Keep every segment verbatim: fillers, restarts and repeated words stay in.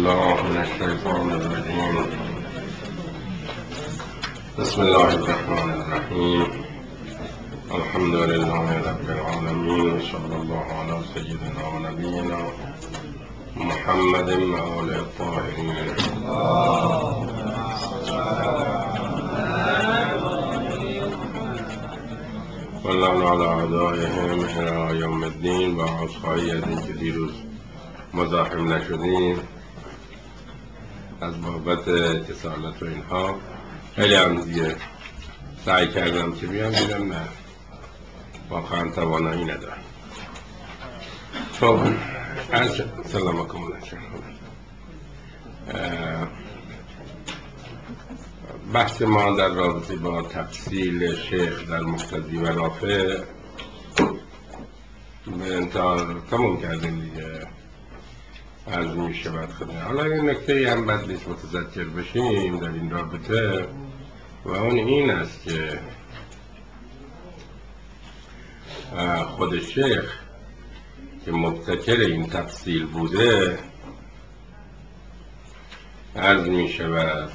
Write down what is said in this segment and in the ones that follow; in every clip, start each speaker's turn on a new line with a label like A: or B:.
A: بالله من الشيطان الرجيم. بسم الله الرحمن الرحيم. الحمد لله رب العالمين، صلى الله على سيدنا ونبينا محمد وآله الطاهرين. واللعن على أعدائهم إلى يوم الدين. و عذرخواهی از اینکه دیروز مزاحم نشدیم از بابت کسالت و اینها. خیلی هم دیگه سعی کردم که بیام، دیدم نه، واقعا توانایی ندارم. خب از سلام علیکم. بحث ما در رابطه با تفصیل شیخ در مقتضی و رافع به انتظار تموم کردیم دیگه، عرض می شود خدمت. حالا این نکته هم بد نیست متذکر بشیم در این رابطه، و اون این است که خود شیخ که مبتکر این تفصیل بوده، عرض می شود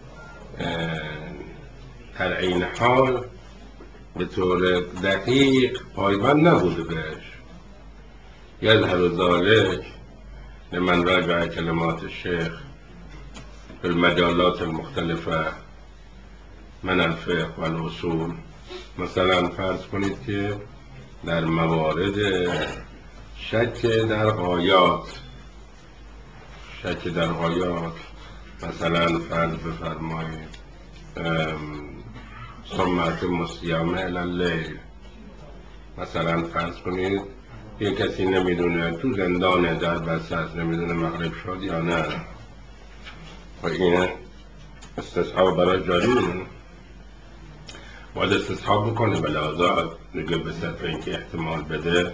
A: در عین حال به طور دقیق پایبند نبوده بهش. یظهر ذلک لمن راجع کلمات الشیخ في المجالات المختلفه من الفقه و الاصول. مثلا فرض کنید که در موارد شک در غایات شک در غایات مثلا فرض بفرمایید سمت الصیام الی اللیل، مثلا فرض کنید یه کسی نمیدونه تو زندان در بسته است، نمیدونه مغرب شد یا نه، و این استصحاب برای جاری باید استصحاب بکنه، بلازا دیگه به صرف اینکه احتمال بده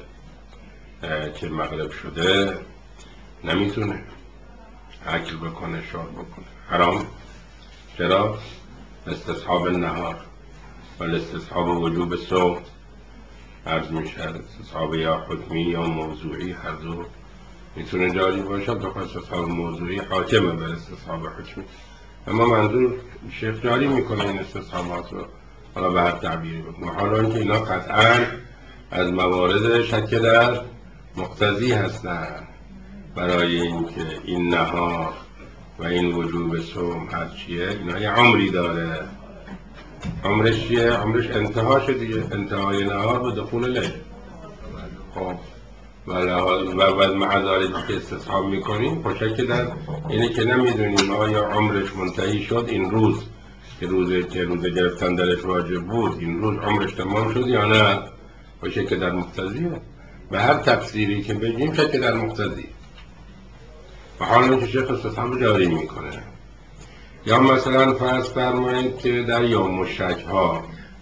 A: که مغرب شده نمیتونه اکل بکنه، شرب بکنه، حرام. چرا؟ استصحاب النهار و استصحاب وجوب صوم عرض میشه. استصحاب یا حکمی یا موضوعی هر دو میتونه جاری باشه. بخواه استصحاب موضوعی حاکمه بر استصحاب حکمی، اما منظور شیخ جاری میکنه این استصحابات رو، حالا به هر تعبیری بکنه، حالا اینکه اینا قطعا از موارد شک در مقتضی هستن برای اینکه این نهار و این وجوب صوم هر چیه، اینا یه عمری داره. عمرش چیه؟ عمرش انتهاشه دیگه، انتهای نهار به دخول لیل. خب و بعد معذاری که استصحاب میکنیم خوشک در اینه که نمیدونیم آیا عمرش منتهی شد این روز که روزه که روزه گرفتن درش واجب بود، این روز عمرش تمام شد یا نه. خوشک در مقتضیه. به هر تفسیری که بگیم شک در مقتضی. و حالا که شیخ استصحاب جاری میکنه. یا مثلا فرض فرمایید که در یوم الشک ها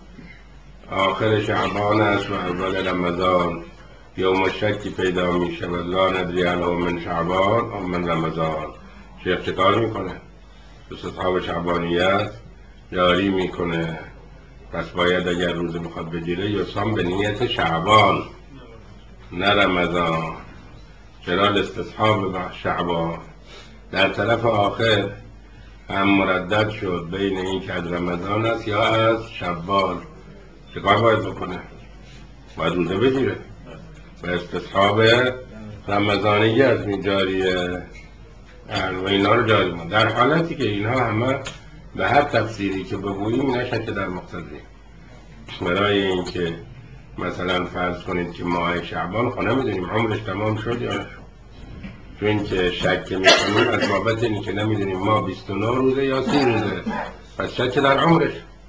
A: آخر شعبان است و اول رمضان یوم الشکی پیدا میشه و لا ندری هل من شعبان او من رمضان. شیخ چه کار میکنه؟ استصحاب شعبانیت جاری میکنه. پس باید اگر روزه میخواد بگیره یصوم به نیت شعبان نه رمضان. چرا؟ استصحاب شعبان در طرف آخر هم مردد شد بین این که از رمضان است یا از شوال. چه کار باید بکنه؟ باید روزه بگیره و استصحاب رمضانی از می جاریه و اینا رو جاری مون. در حالتی که اینها همه به هر تفسیری که بگوییم نشکه در مقتضی. برای این که مثلا فرض کنید که ماه شعبان خونه میدونیم عمرش تمام شد یا نشد، چون که شک میکنیم از بابت اینی که نمیدونیم ما بیست و نه روزه یا سی روزه، پس شک در عمرش.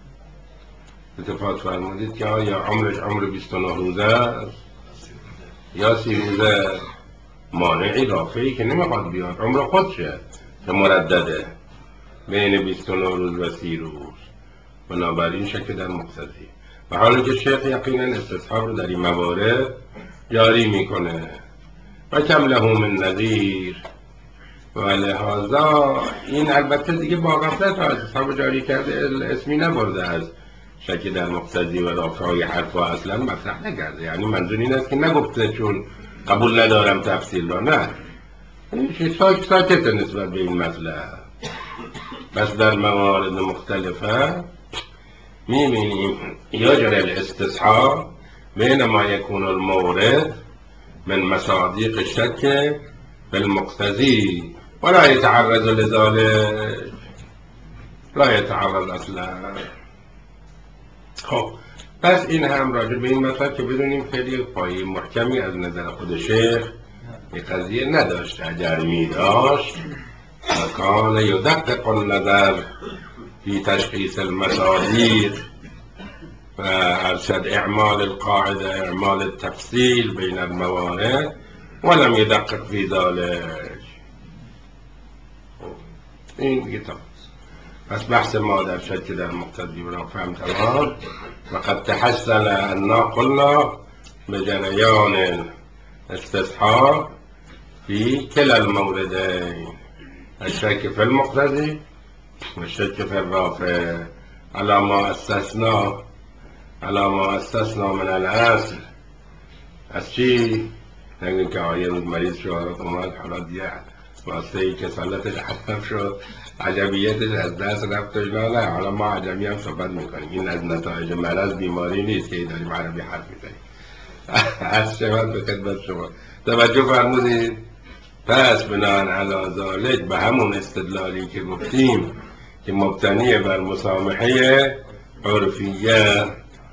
A: اتفاق فرمودید که آیا عمرش عمر بیست و نه روزه است یا سی روزه. مانعی رافعی که نمیخواد بیاد، عمر خودشه که مردده بین بیست و نه روز و سی روز، بنابراین شک در مقتضی. و حالا که شیخ یقینا استصحاب رو در این موارد جاری میکنه و کم له من نظیر، و لحاظا این البته دیگه با غفلت از استصحاب جاری کرده، اسمی نبرده از شک در مقتضی و رافعای حرفا اصلا مطرح نکرده. یعنی منظور این است که نگفته چون قبول ندارم تفصیل را، نه، ساکت ساکت نسبت به این مطلب. بس در موارد مختلفه میبینیم یجري الاستصحاب بین ما يكون المورد من مصادیق الشك بالمقتضی ولا يتعرض لذلك، لا يتعرض اصلا. خب پس این هم راجع به این مطلب که بدونیم خیلی پایه محکمی از نظر خود شیخ این قضیه نداشت. اگر می داشت کان یدقق النظر فی تشخیص المصادیق و ارشد اعمال القاعده اعمال التفصیل بین الموارد ولم يدقق فی ذلك. این کتاب پس بحث ما در شک در مقتضی را فهم تمام. وقد تحصل أننا قلنا بجريان استصحاب في كلا الموردين، الشك في المقتضي والشك في الرافع، على ما استثنى على ما استثنى من الاصل. از چی؟ نگیم که آیه روز مریض شد اومد حالا دیگه واسه ای که سالتش حتم شد عجبیتش از دست رفت و اینا. نه، حالا ما عجمی هم صحبت میکنیم. این از نتایج مرض بیماری نیست که داریم عربی حرف میزنیم. از شود به خدمت شما توجه فرمودید. پس بناهن علی ذالک به همون استدلالی که گفتیم که مبتنی بر مسامحه عرفیه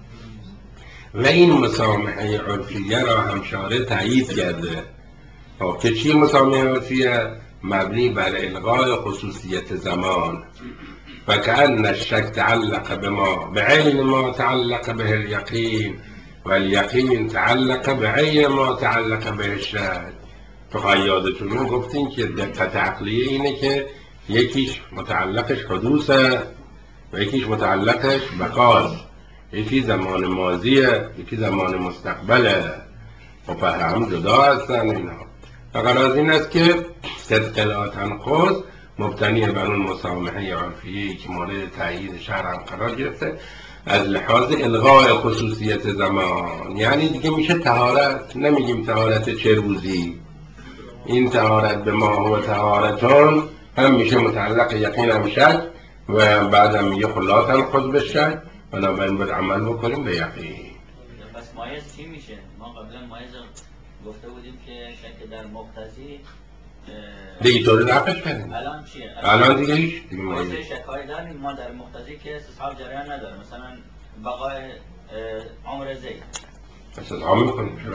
A: و این مسامحه عرفیه را همشاره تایید کرده. خب که چی مسامحه عرفیه؟ مبنی بر الغای خصوصیت زمان و کأن الشک تعلق بما بعین ما تعلق به الیقین و الیقین تعلق بعین ما تعلق به الشک. تو یادتون گفتین که دقت عقلیه اینه که یکیش متعلقش حدوثه و یکیش متعلقش بقاست، یکی زمان ماضیه یکی زمان مستقبله و فهم جدا هستن اینا. فقط از این است که صدق لا تنقض مبتنی بر اون مسامحه عرفیه که مورد تأیید شرع هم قرار گرفته از لحاظ الغای خصوصیت زمان. یعنی دیگه میشه طهارت، نمیگیم طهارت چه روزی، این طهارت به ما هو طهارتون هم میشه متعلق یقین هم شک و بعدم میگه خلا تنقض به شک، بنابراین باید عمل بکنیم به یقین.
B: پس مایز چی میشه؟ ما قبلا مایز گفته بودیم که شک در مقتضی
A: دیگه طور نقش کردیم.
B: الان چیه؟
A: الان دیگه هیچ دیگه
B: مایز شکایی داریم ما در مقتضی که استصحاب جریان نداره. مثلا بقای عمر زید
A: استصحاب میکنیم. چرا؟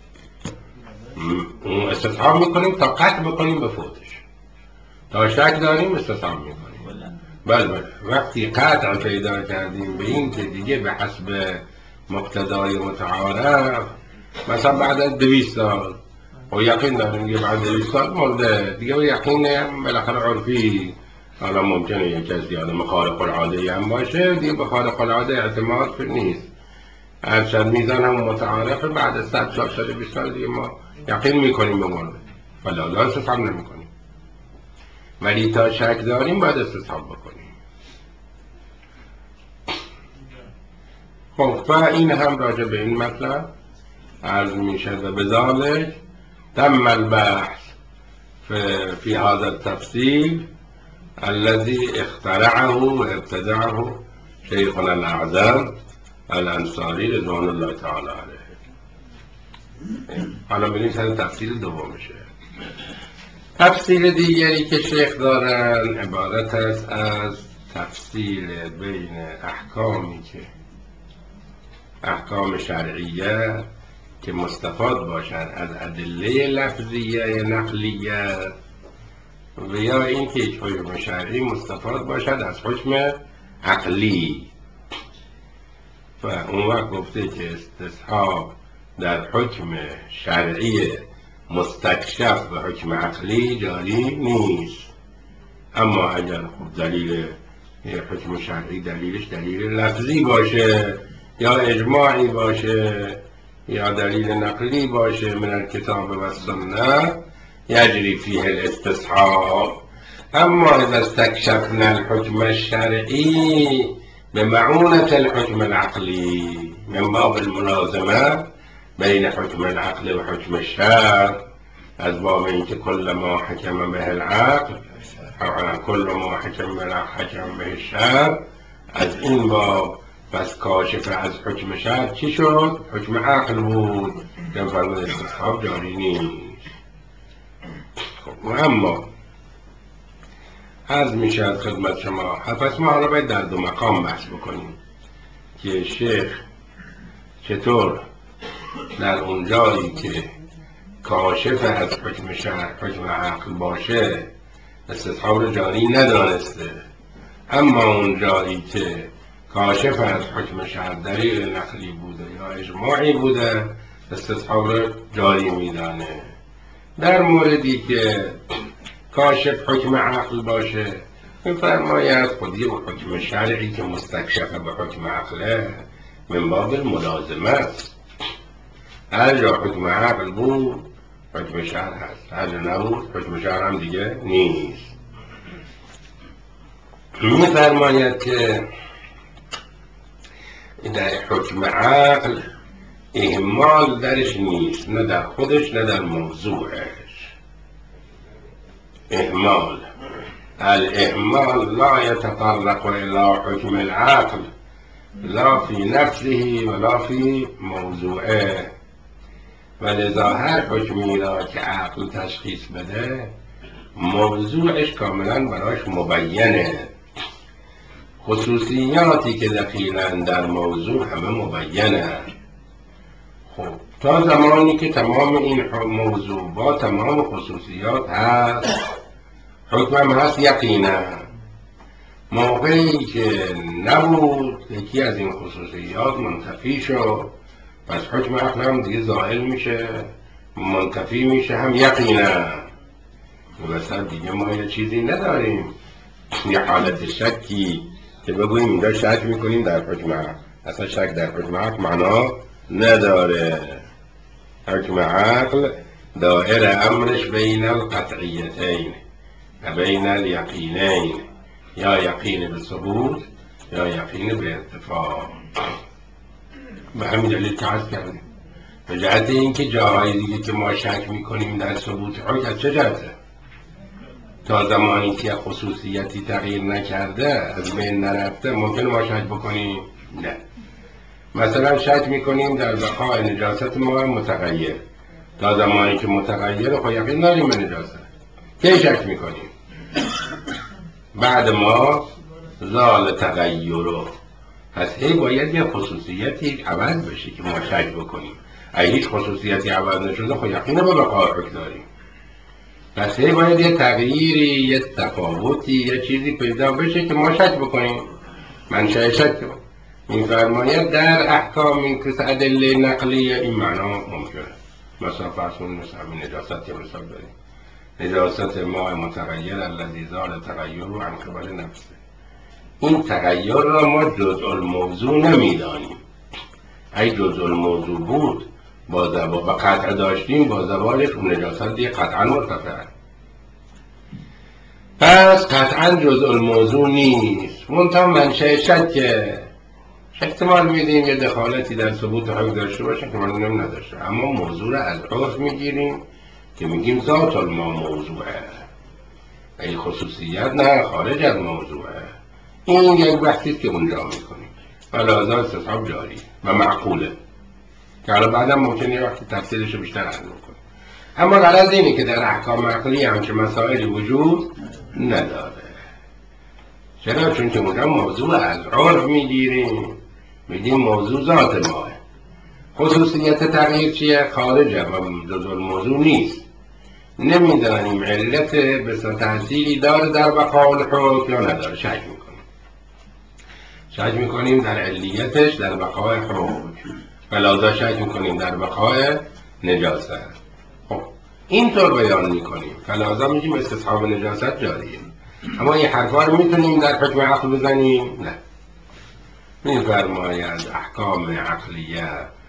A: اون استصحاب میکنیم تا قطع بکنیم به فوتش. تا شک داریم استصحاب میکنیم. بله بله. وقتی قطع پیدا کردیم به این که دیگه به حسب مقتضای متعارف مثلا بعد از دویست سال و یقین داریم دیگه بعد دویست سال مرده دیگه و یقین بالاخره عرفی حالا ممکنه یک کسی آدم خارق العاده هم باشه دیگه به خارق العاده اعتماد نیست. ارشد میزان هم متعارفه بعد از صد سال صد بیست سال دیگه ما یقین میکنیم به مرده ولی حالا استصحاب نمیکنیم. ولی تا شک داریم باید استصحاب بکنیم. خب و این هم راجع به این مطلب عرض می شد و بذالک تم البحث فی هذا التفصیل الذي اخترعه و ابتدعه شیخنا الاعظم الانصاری رضوان الله تعالی علیه. حالا ببینید سر تفصیل دومشه. تفصیل دیگری که شیخ دارن عبارت است از تفصیل بین احکامی که احکام شرعیه که مستفاد باشد از ادله لفظیه نقلیه و یا این که حکم شرعی مستفاد باشد از حکم عقلی. و اون وقت گفته که استصحاب در حکم شرعی مستکشف و حکم عقلی جاری نیست. اما اگر خب دلیل حکم شرعی دلیلش دلیل لفظی باشه یا اجماعی باشه یا دلیل نقلی باشه من الکتاب و السنه یجری فیه الاستصحاب. اما اذا استکشفنا الحکم الشرعی بمعونة الحکم العقلی من باب الملازمه بین حکم العقل و حکم الشرع از باب اینکه کل ما حکم به العقل کل ما حکم به حکم به شرع، از این باب بس کاشف از حکم شرع چی شد؟ حکم عقل بود که فرمود استصحاب جاری نیست. خب و اما عرض میشه از خدمت شما، پس ما حالا باید در دو مقام بحث بکنیم که شیخ چطور در اون جایی که کاشف از حکم شرع حکم عقل باشه استصحاب رو جاری ندانسته، اما اون جایی که کاشف از حکم شرع دلیل نقلی بوده یا اجماعی بوده استصحاب رو جاری میدانه. در موردی که کاشف حکم عقل باشه میفرماید خودی و حکم شرعی که مستکشف به حکم عقله من باب الملازمه است. هر جا حکم عقل بود حکم شرع هست، هر جا نبود حکم شرع هم دیگه نیست. میفرماید که در حکم عقل اهمال درش نیست، نه در خودش نه در موضوعش. اهمال الاهمال لا يتطرق الى حکم العقل لا فی نفسه ولا فی موضوعه، ولذا هر حکمی را که عقل تشخیص بده موضوعش کاملا براش مبینه، خصوصیاتی که دخیلن در موضوع همه مبینه. خب تا زمانی که تمام این موضوع با تمام خصوصیات هست حکمم هست یقینا. موقعی که نبود یکی از این خصوصیات منتفی شد پس حکم عقل هم دیگه زائل میشه، منتفی میشه هم یقینا. وسط دیگه ما یه چیزی نداریم، یه حالت شکی که بگوییم اینجا شک میکنیم در حکم عقل. اصلا شک در حکم عقل معنا نداره. حکم عقل دائر امرش بین القطعیتین و بین الیقینین، یا یقین به ثبوت یا یقین به ارتفاع. به همین دلیل که عرض کردیم به جهت اینکه جاهای دیگه که ما شک میکنیم در ثبوت حکم از چه جهته؟ تا زمانی که خصوصیتی تغییر نکرده از بین نرفته ممکنه ما شک بکنیم؟ نه. مثلا شک میکنیم در بقای نجاست ما متغیر، تا زمانی که متغیر خب یقین داریم به نجاست. کی شک میکنیم؟ بعد ما زال تغییرو. پس هی باید یه خصوصیتی عوض بشه که ما شک بکنیم. اگه هیچ خصوصیتی عوض نشده خب یقین به بقای حکم داریم. پس هی باید یه تغییری، یه تفاوتی، یه چیزی پیدا بشه که ما شک بکنیم. منشأ شک می‌فرماید در احکام این کس ادله نقلیه این معنا ممکنه. مثلا فرض کنید مثلا نجاست که مثال داریم، نجاست ماء متغیر الذی زال تغییر عن قبل نفسه. این تغییر را ما جزء الموضوع نمیدانیم. اگه جزء الموضوع بود با زبا و قطع داشتیم با زوالش اون نجاست دیگه قطعا مرتفع. پس قطعا جزء الموضوع نیست، منتها منشأ شکه. احتمال میدیم یه دخالتی در ثبوت حکم داشته باشه، احتمال نمی نداشته، اما موضوع را از عرف میگیریم که میگیم ذات الما موضوعه، ای خصوصیت نه خارج از موضوعه. این یک بحثی که اونجا میکنیم و لازم استصحاب جاری و معقوله که حالا بعدم ممکنه یه وقتی تفصیلش رو بیشتر عرض کنیم. اما غرض اینه که در احکام عقلی همچه مسائلی وجود نداره. چرا؟ چون که اونجا موضوع از عرف میگیریم، میگیم موضوع ذات ماه. خصوصیت تغییر چیه؟ خارجه و جزء الموضوع نیست. نمیدانیم علت بسا تحصیلی داره در بقاء الحکم یا نداره، شک میکنیم. شک میکنیم در علیتش در بقاء حکم، فلازا شک میکنیم در بقاء نجاست. خب اینطور بیان میکنیم فلازا میگیم استصحاب نجاست جاریه. اما این حرفا رو میتونیم در حکم عقل بزنیم؟ نه. میفرماید احکام عقلیه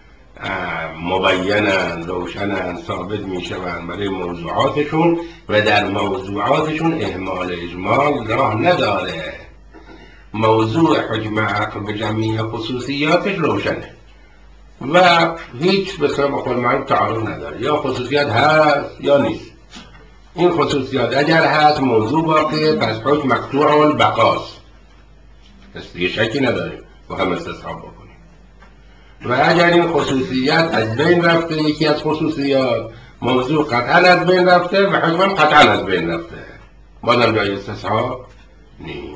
A: مبینن، روشنن، ثابت میشوند برای موضوعاتشون و در موضوعاتشون اهمال اجمال راه نداره. موضوع حکم عقل به جمعی خصوصیاتش روشنه، و هیچ به صورت بقول معروف تعارض نداره، یا خصوصیات هست یا نیست. این خصوصیات اگر هست موضوع باقیه، پس حکم مقطوع البقاست، پس دیگه شکی نداریم با هم استصحاب بکنیم. و اگر این خصوصیت از بین رفته، یکی از خصوصیات موضوع قطعا از بین رفته و حکم قطعا از بین رفته، بازم جای استصحاب نیست.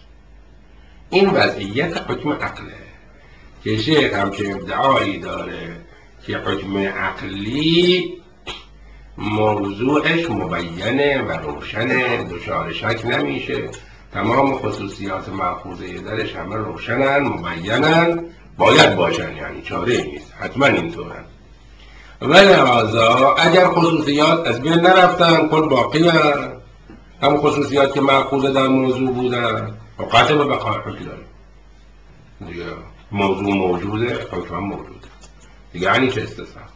A: این وضعیت حکم عقله که شیخ همچه ادعایی داره که حکم عقلی موضوعش مبینه و روشنه، دچار شک نمیشه، تمام خصوصیات مأخوذه درش همه روشنن، مبینن، باید باشن، یعنی چاره نیست، حتما اینطورن. و لحاظا اگر خصوصیات از بین نرفتن، کل باقی هن، هم خصوصیات که مأخوذه در موضوع بودن و قطع به بقای حکم داریم دیگه، موضوع موجوده، حکم موجوده دیگه، یعنی چه استثناء.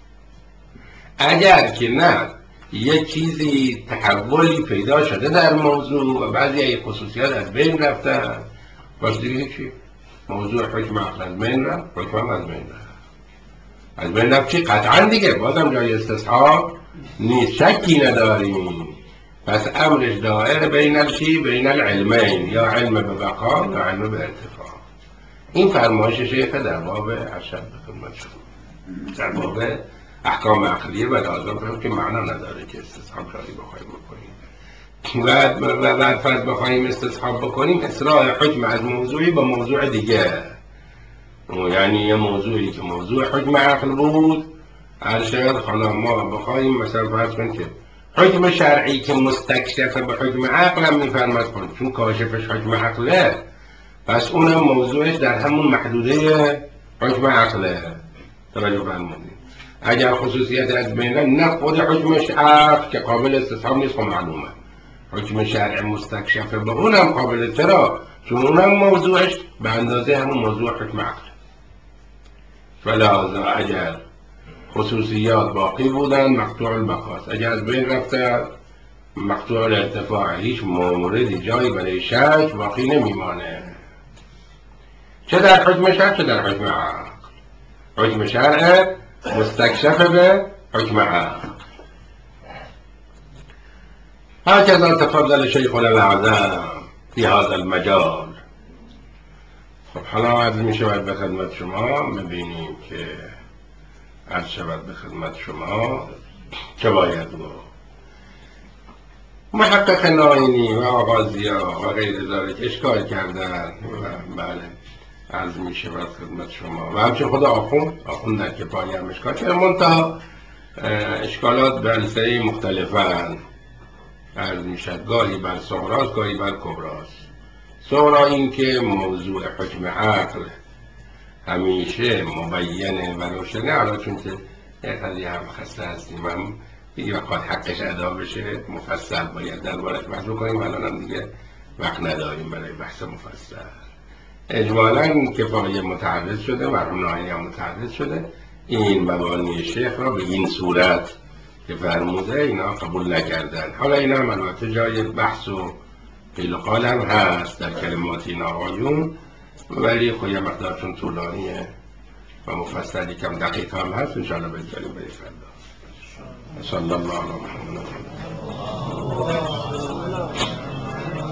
A: اگر که نه یک چیزی تحولی پیدا شده در موضوع و بعضی از خصوصیات از بین رفتن، باش دیگه چی؟ موضوع حکم عقل از بین رفت، حکم هم از بین رفت. از بین رفت چی؟ قطعا دیگه بازم جای استصحاب نیست، شکی نداریم. پس امرش دائر بین چی؟ بین العلمین، یا علم به بقا یا علم به ارتفاع. این فرمایش شیخ در باب ارشد به خدمت شما، در باب احکام عقلیه و لازم فهم که معنا نداره که استصحاب جاری بخواهیم بکنیم و بعد فرض بخواهیم استصحاب بکنیم اسراع حکم از موضوعی با موضوع دیگه، یعنی یه موضوعی که موضوع حکم عقل بود ارشد حالا ما بخواهیم مثلا فرض کنیم که حکم شرعی که مستکشف به حکم عقل هم میفرمد کن، چون کاشفش حکم عقله، پس اونم موضوعش در همون محدوده حکم عقله. توجه فرمودید؟ اگر خصوصیت از بینه نه خود حکمش عقل که قابل استصحاب نیست، خب معلومه حکم شرع مستکشفه به اونم قابل، چرا؟ چون اونم موضوعش به اندازه همون موضوع حکم عقل. فلازا اگر خصوصیات باقی بودن مقطوع البقاست، اگر از بین رفته مقطوع الارتفاع، هیچ موردی جایی برای شک باقی نمیمانه، چه در حکم شرع چه در حکم عقل. حکم شرع مستکشف به حکم عقل. هكذا تفضل شیخنا الاعظم فی هذا المجال. خب حالا عرض می شود به خدمت شما، میبینیم که عرض شود به خدمت شما چه باید گفت. محقق ناینی و آغازیا و غیر ذلك اشکال کردن و بله عرض می شود خدمت شما و همچه خدا آخوند آخوند در کفایه هم اشکال کرد، منتها اشکالات به السه مختلفن. عرض می شد گاهی بر صغراست گاهی بر کبراست. صغرا این که موضوع حکم عقل همیشه مبینه و روشنه، حالا چون که یک قضیه هم خسته هستیم هم یه وقت حقش ادا بشه مفصل باید در بارش بحث بکنیم، الان هم دیگه وقت نداریم برای بحث مفصل. اجمالاً کفایه متعرض شده، مرحوم ناینی هم متعرض شده، این مبانی شیخ را به این صورت که فرموده اینا قبول نکردن. حالا اینا هم البته جای بحث و قیل و قال هم هست در کلمات این آقایون، ولی خب یه مقدار چون طولانیه و مفصلی کم دقیق هم هست، انشاءالله بگذاریم به فردا. صلی الله علیه و محمد.